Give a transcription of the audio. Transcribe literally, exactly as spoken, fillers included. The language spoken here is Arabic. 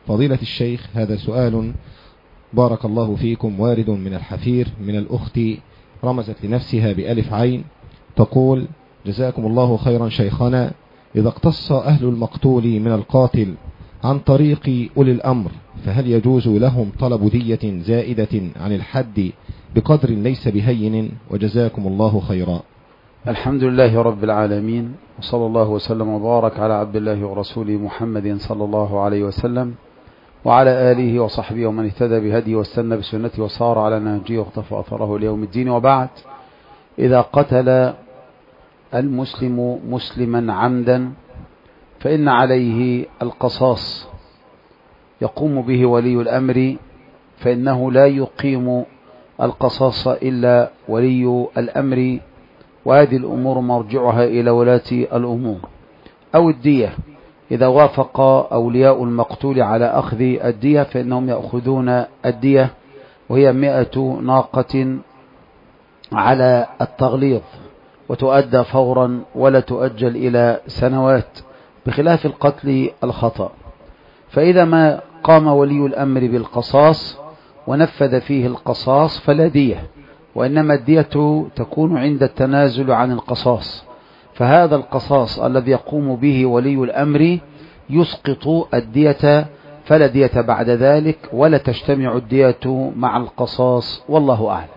فضيلة الشيخ، هذا سؤال بارك الله فيكم وارد من الحفير من الأخت رمزت لنفسها بألف عين، تقول: جزاكم الله خيرا شيخنا، إذا اقتص أهل المقتول من القاتل عن طريق أولي الأمر فهل يجوز لهم طلب دية زائدة عن الحد بقدر ليس بهين؟ وجزاكم الله خيرا. الحمد لله رب العالمين، وصلى الله وسلم وبارك على عبد الله ورسوله محمد صلى الله عليه وسلم وعلى آله وصحبه ومن اهتدى بهديه واستنى بسنته وصار على نهجه واقتفى أثره ليوم الدين. وبعد، إذا قتل المسلم مسلما عمدا فإن عليه القصاص يقوم به ولي الأمر، فإنه لا يقيم القصاص إلا ولي الأمر، وهذه الأمور مرجعها إلى ولاة الأمور. أو الدية، إذا وافق أولياء المقتول على أخذ الدية فإنهم يأخذون الدية، وهي مئة ناقة على التغليظ، وتؤدى فورا ولا تؤجل إلى سنوات، بخلاف القتل الخطأ. فإذا ما قام ولي الأمر بالقصاص ونفذ فيه القصاص فلا دية، وإنما الدية تكون عند التنازل عن القصاص. فهذا القصاص الذي يقوم به ولي الأمر يسقط الدية، فلا دية بعد ذلك، ولا تجتمع الدية مع القصاص، والله أعلم.